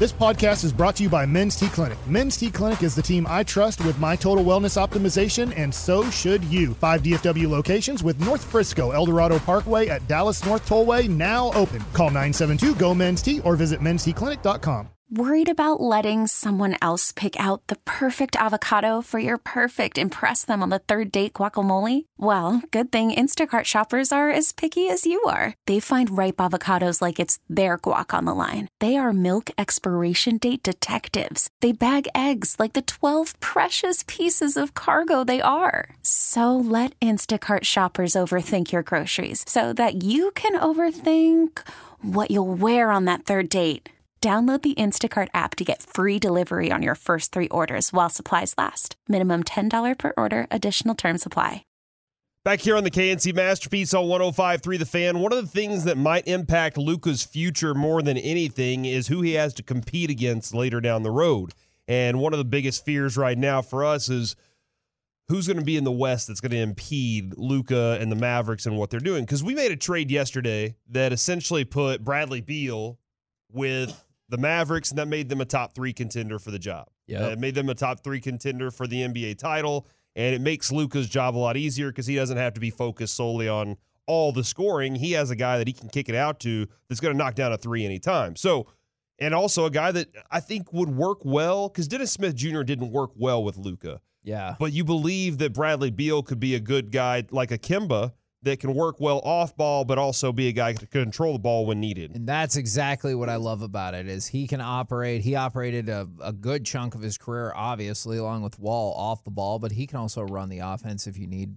This podcast is brought to you by Men's T Clinic. Men's T Clinic is the team I trust with my total wellness optimization, and so should you. 5 DFW locations with North Frisco, El Dorado Parkway at Dallas North Tollway now open. Call 972-GO-MEN'S-T or visit mensteclinic.com. Worried about letting someone else pick out the perfect avocado for your perfect impress them on the third date guacamole? Well, good thing Instacart shoppers are as picky as you are. They find ripe avocados like it's their guac on the line. They are milk expiration date detectives. They bag eggs like the 12 precious pieces of cargo they are. So let Instacart shoppers overthink your groceries so that you can overthink what you'll wear on that third date. Download the Instacart app to get free delivery on your first 3 orders while supplies last. Minimum $10 per order. Additional terms apply. Back here on the KNC Masterpiece on 105.3 The Fan, one of the things that might impact Luka's future more than anything is who he has to compete against later down the road. And one of the biggest fears right now for us is who's going to be in the West that's going to impede Luka and the Mavericks and what they're doing. Because we made a trade yesterday that essentially put Bradley Beal with the Mavericks, and that made them a top 3 contender for the job. It made them a top 3 contender for the NBA title, and it makes Luka's job a lot easier because he doesn't have to be focused solely on all the scoring. He has a guy that he can kick it out to that's going to knock down a 3 anytime. So, and also a guy that I think would work well, because Dennis Smith Jr. didn't work well with Luka. Yeah. But you believe that Bradley Beal could be a good guy like a Kemba that can work well off ball, but also be a guy to control the ball when needed. And that's exactly what I love about it is he can operate. He operated a good chunk of his career, obviously, along with Wall off the ball, but he can also run the offense if you need.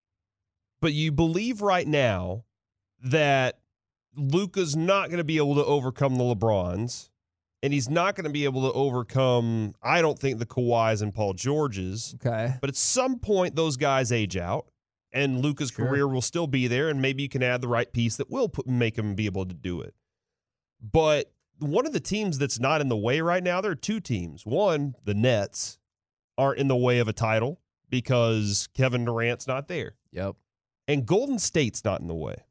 But you believe right now that Luka's not going to be able to overcome the LeBrons, and he's not going to be able to overcome, I don't think, the Kawhis and Paul Georges. Okay. But at some point, those guys age out. And Luka's career will still be there, and maybe you can add the right piece that will make him be able to do it. But one of the teams that's not in the way right now, there are 2 teams. One, the Nets, aren't in the way of a title because Kevin Durant's not there. Yep. And Golden State's not in the way.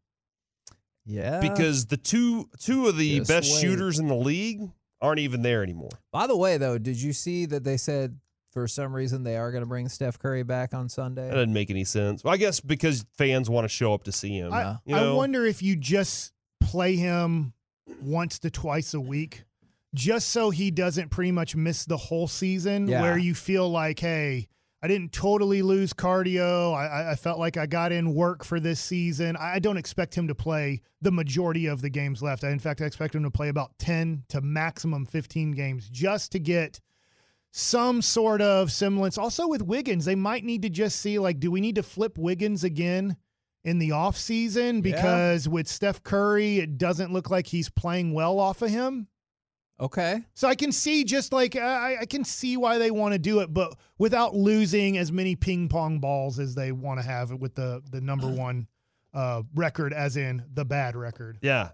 Yeah. Because the two of the best shooters in the league aren't even there anymore. By the way, though, did you see that they said for some reason they are going to bring Steph Curry back on Sunday? That doesn't make any sense. Well, I guess because fans want to show up to see him. I wonder if you just play him once to twice a week, just so he doesn't pretty much miss the whole season, where you feel like, hey, I didn't totally lose cardio. I felt like I got in work for this season. I don't expect him to play the majority of the games left. In fact, I expect him to play about 10 to maximum 15 games just to get some sort of semblance. Also with Wiggins, they might need to just see, like, do we need to flip Wiggins again in the offseason? Because with Steph Curry, it doesn't look like he's playing well off of him. Okay. So I can see just like, I can see why they want to do it, but without losing as many ping pong balls as they want to have with the number one record, as in the bad record. Yeah.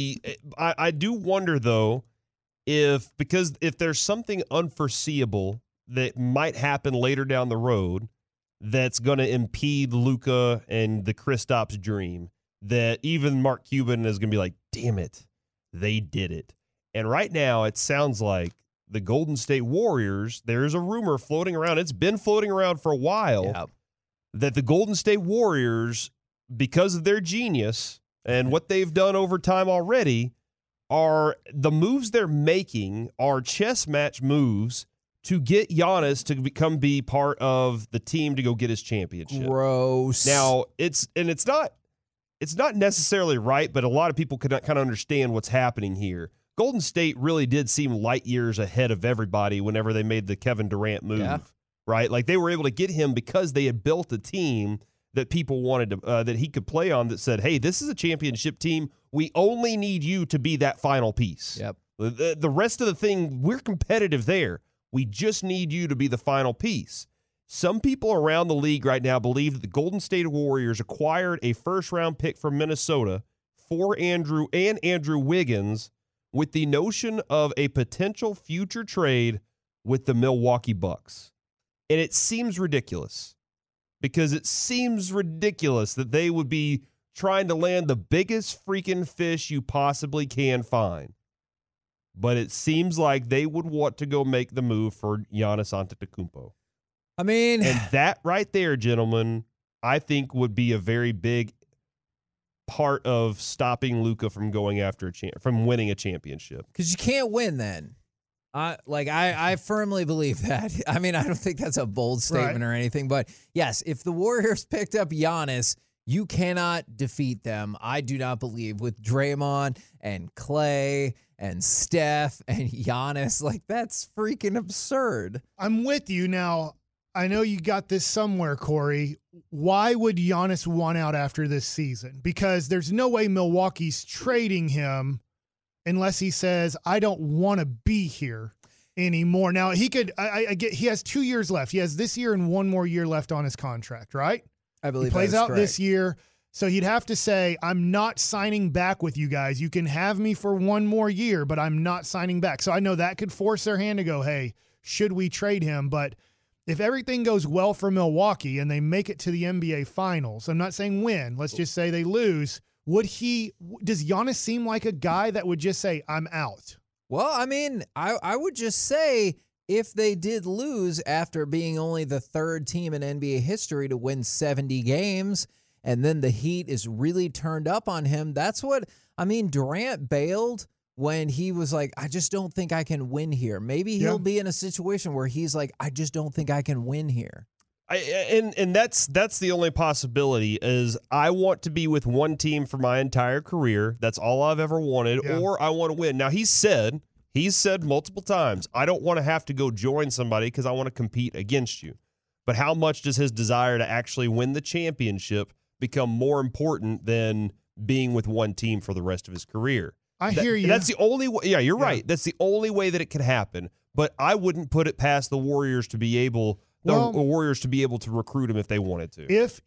I do wonder, though, because if there's something unforeseeable that might happen later down the road that's going to impede Luka and the Kristaps dream, that even Mark Cuban is going to be like, damn it, they did it. And right now it sounds like the Golden State Warriors, there's a rumor floating around, it's been floating around for a while, that the Golden State Warriors, because of their genius and what they've done over time already, are the moves they're making are chess match moves to get Giannis to be part of the team to go get his championship. Gross. Now, it's not necessarily right, but a lot of people could kind of understand what's happening here. Golden State really did seem light years ahead of everybody whenever they made the Kevin Durant move, right? Like they were able to get him because they had built a team that people wanted to that he could play on that said, hey, this is a championship team. We only need you to be that final piece. Yep. The rest of the thing, we're competitive there. We just need you to be the final piece. Some people around the league right now believe that the Golden State Warriors acquired a first-round pick from Minnesota for Andrew Wiggins with the notion of a potential future trade with the Milwaukee Bucks. And it seems ridiculous because it seems ridiculous that they would be trying to land the biggest freaking fish you possibly can find. but it seems like they would want to go make the move for Giannis Antetokounmpo. I mean, and that right there, gentlemen, I think would be a very big part of stopping Luka from going after from winning a championship. Because you can't win then. I firmly believe that. I mean, I don't think that's a bold statement or anything, but yes, if the Warriors picked up Giannis, you cannot defeat them. I do not believe with Draymond and Clay and Steph and Giannis. Like, that's freaking absurd. I'm with you. Now, I know you got this somewhere, Corey. Why would Giannis want out after this season? Because there's no way Milwaukee's trading him unless he says, I don't want to be here anymore. Now, he could, I get, he has 2 years left. He has this year and one more year left on his contract, right? I believe he plays out correct. this year. So he'd have to say, I'm not signing back with you guys. You can have me for one more year, but I'm not signing back. So I know that could force their hand to go, hey, should we trade him? But if everything goes well for Milwaukee and they make it to the NBA Finals, I'm not saying win, let's just say they lose, does Giannis seem like a guy that would just say, I'm out? Well, I mean, I would just say if they did lose after being only the third team in NBA history to win 70 games, and then the heat is really turned up on him, that's what, I mean, Durant bailed when he was like, I just don't think I can win here. Maybe he'll be in a situation where he's like, I just don't think I can win here. And that's the only possibility is I want to be with one team for my entire career. That's all I've ever wanted, or I want to win. Now, he's said multiple times, I don't want to have to go join somebody because I want to compete against you. But how much does his desire to actually win the championship become more important than being with one team for the rest of his career? I hear you. That's the only way. Yeah, you're right. That's the only way that it could happen. But I wouldn't put it past the Warriors to be able to recruit him if they wanted to. If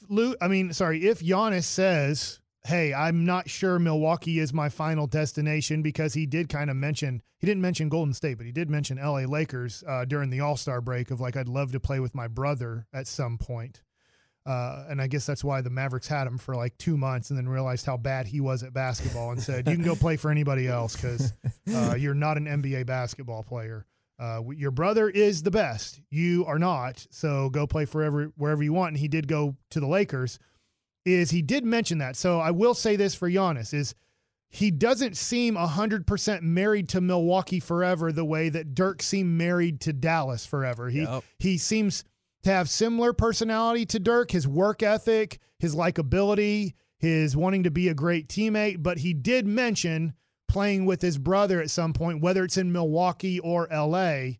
Giannis says, hey, I'm not sure Milwaukee is my final destination, because he did kind of mention, he didn't mention Golden State, but he did mention LA Lakers during the All-Star break of like, I'd love to play with my brother at some point. And I guess that's why the Mavericks had him for like 2 months and then realized how bad he was at basketball and said, you can go play for anybody else because you're not an NBA basketball player. Your brother is the best. You are not. So go play wherever you want. And he did go to the Lakers. He did mention that. So I will say this for Giannis is he doesn't seem 100% married to Milwaukee forever the way that Dirk seemed married to Dallas forever. He seems to have similar personality to Dirk, his work ethic, his likability, his wanting to be a great teammate. But he did mention playing with his brother at some point, whether it's in Milwaukee or LA.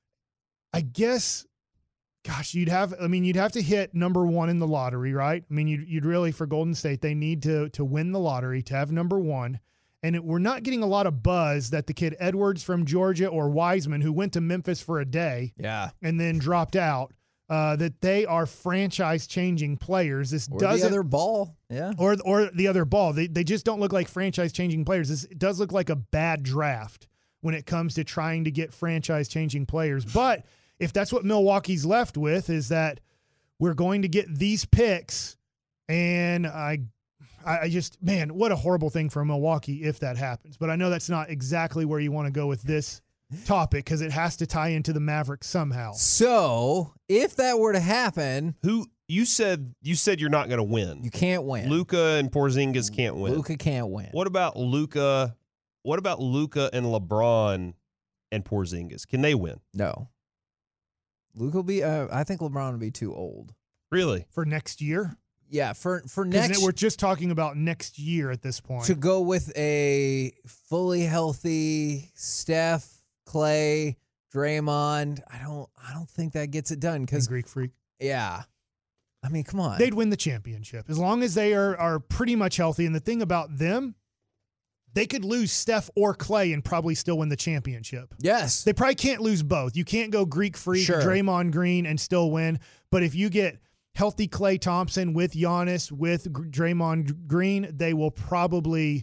I guess, gosh, you'd have to hit number one in the lottery, right? I mean, you'd really, for Golden State, they need to win the lottery to have number one. And we're not getting a lot of buzz that the kid Edwards from Georgia or Wiseman, who went to Memphis for a day and then dropped out, that they are franchise-changing players. Or the other ball. Yeah. Or the other ball. They just don't look like franchise-changing players. It does look like a bad draft when it comes to trying to get franchise-changing players. But if that's what Milwaukee's left with, is that we're going to get these picks, and I just, man, what a horrible thing for Milwaukee if that happens. But I know that's not exactly where you want to go with this topic because it has to tie into the Mavericks somehow. So if that were to happen, you said you're not going to win. You can't win. Luka and Porzingis can't win. Luka can't win. What about Luka? What about Luka and LeBron and Porzingis? Can they win? No. Luka will be. I think LeBron will be too old. Really? For next year? Yeah, for next. We're just talking about next year at this point. To go with a fully healthy Steph, Clay, Draymond, I don't think that gets it done because Greek Freak. Yeah, I mean, come on, they'd win the championship as long as they are pretty much healthy. And the thing about them, they could lose Steph or Clay and probably still win the championship. Yes, they probably can't lose both. You can't go Greek Freak, Draymond Green, and still win. But if you get healthy Klay Thompson with Giannis with Draymond Green, they will probably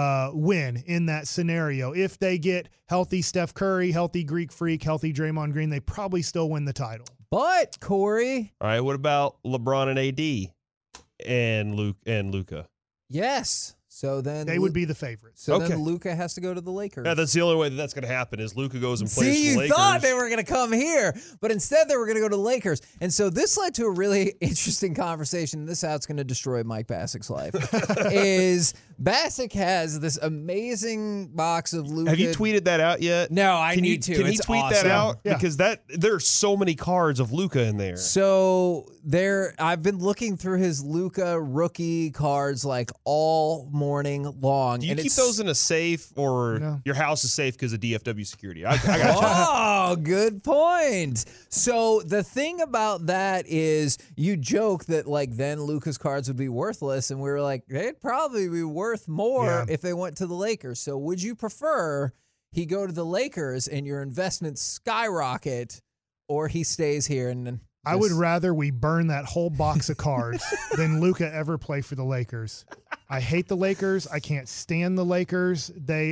win in that scenario. If they get healthy Steph Curry, healthy Greek Freak, healthy Draymond Green, they probably still win the title. But Corey, all right, what about LeBron and AD and Luka? Yes, So then they would be the favorites. So then Luka has to go to the Lakers. Yeah, that's the only way that's going to happen is Luka goes and plays for the Lakers. You thought they were going to come here, but instead they were going to go to the Lakers. And so this led to a really interesting conversation. This is how it's going to destroy Mike Basic's life. Is Basic has this amazing box of Luka. Have you tweeted that out yet? No, I need to. Can he tweet awesome. that out? Yeah. Because there are so many cards of Luka in there. So I've been looking through his Luka rookie cards like all morning long. Do you keep those in a safe, or your house is safe because of DFW security? I got you. Oh, good point. So the thing about that is you joke that like then Luka's cards would be worthless, and we were like, they'd probably be worth more if they went to the Lakers. So would you prefer he go to the Lakers and your investments skyrocket, or he stays here and I would rather we burn that whole box of cards than Luka ever play for the Lakers. I hate the Lakers. I can't stand the Lakers.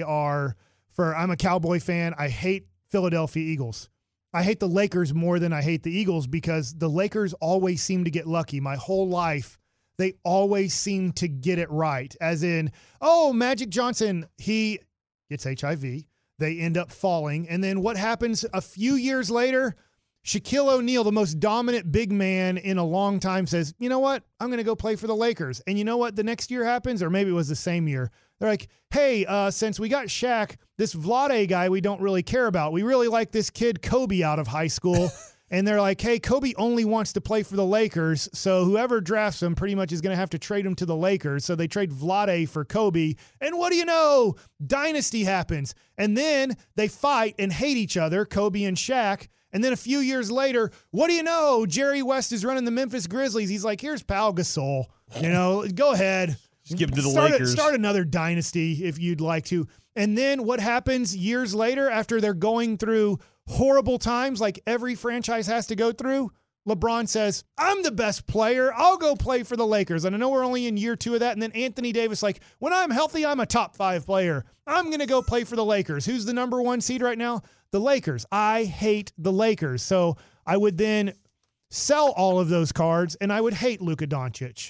I'm a Cowboy fan. I hate Philadelphia Eagles. I hate the Lakers more than I hate the Eagles because the Lakers always seem to get lucky. My whole life, they always seem to get it right. As in, Magic Johnson, he gets HIV. They end up falling. And then what happens a few years later? Shaquille O'Neal, the most dominant big man in a long time, says, you know what? I'm going to go play for the Lakers. And you know what the next year happens? Or maybe it was the same year. They're like, hey, since we got Shaq, this Vlade guy we don't really care about. We really like this kid Kobe out of high school. And they're like, hey, Kobe only wants to play for the Lakers. So whoever drafts him pretty much is going to have to trade him to the Lakers. So they trade Vlade for Kobe. And what do you know? Dynasty happens. And then they fight and hate each other, Kobe and Shaq. And then a few years later, what do you know? Jerry West is running the Memphis Grizzlies. He's like, here's Pau Gasol. Go ahead. Just give it to the Lakers. Start another dynasty if you'd like to. And then what happens years later after they're going through horrible times like every franchise has to go through? LeBron says, I'm the best player. I'll go play for the Lakers. And I know we're only in year 2 of that. And then Anthony Davis, like, when I'm healthy, I'm a top 5 player. I'm going to go play for the Lakers. Who's the number 1 seed right now? The Lakers. I hate the Lakers. So I would then sell all of those cards, and I would hate Luka Doncic.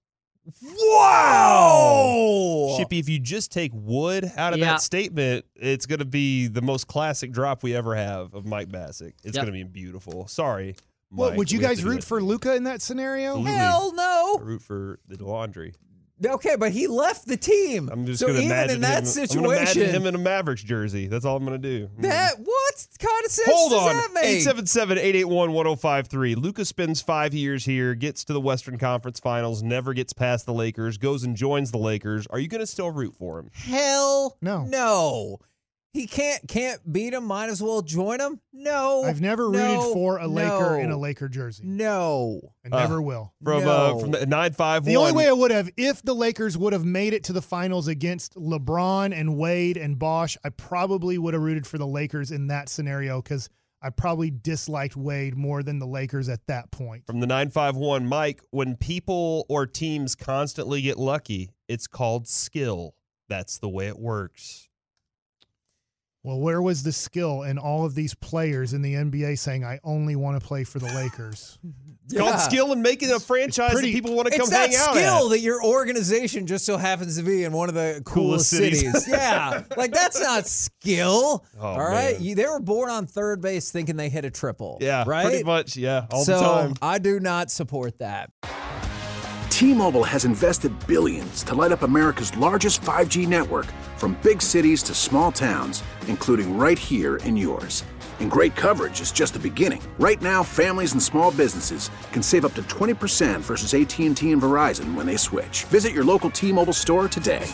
Wow! Shippy, if you just take wood out of that statement, it's going to be the most classic drop we ever have of Mike Bassick. It's going to be beautiful. Sorry. What, would you guys root for Luka in that scenario? Absolutely. Hell no. I root for the laundry. Okay, but he left the team. I'm just going to imagine him in a Mavericks jersey. That's all I'm going to do. What kind of sense does that make? 877-881-1053. Luka spends 5 years here, gets to the Western Conference Finals, never gets past the Lakers, goes and joins the Lakers. Are you going to still root for him? Hell no. No. He can't beat him. Might as well join him. No. I've never rooted for a Laker in a Laker jersey. No. I never will. From the 951. The only way I would have, if the Lakers would have made it to the finals against LeBron and Wade and Bosh, I probably would have rooted for the Lakers in that scenario because I probably disliked Wade more than the Lakers at that point. From the 951, Mike, when people or teams constantly get lucky, it's called skill. That's the way it works. Well, where was the skill in all of these players in the NBA saying, I only want to play for the Lakers? It's called skill in making a franchise that people want to come hang out at. It's that skill that your organization just so happens to be in one of the coolest cities. Yeah. Like, that's not skill. All right? They were born on third base thinking they hit a triple. Yeah, right? Pretty much, yeah, all the time. So I do not support that. T-Mobile has invested billions to light up America's largest 5G network, from big cities to small towns, including right here in yours. And great coverage is just the beginning. Right now, families and small businesses can save up to 20% versus AT&T and Verizon when they switch. Visit your local T-Mobile store today.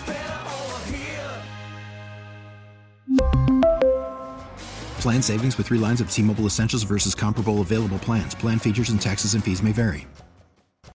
Plan savings with 3 lines of T-Mobile Essentials versus comparable available plans. Plan features and taxes and fees may vary.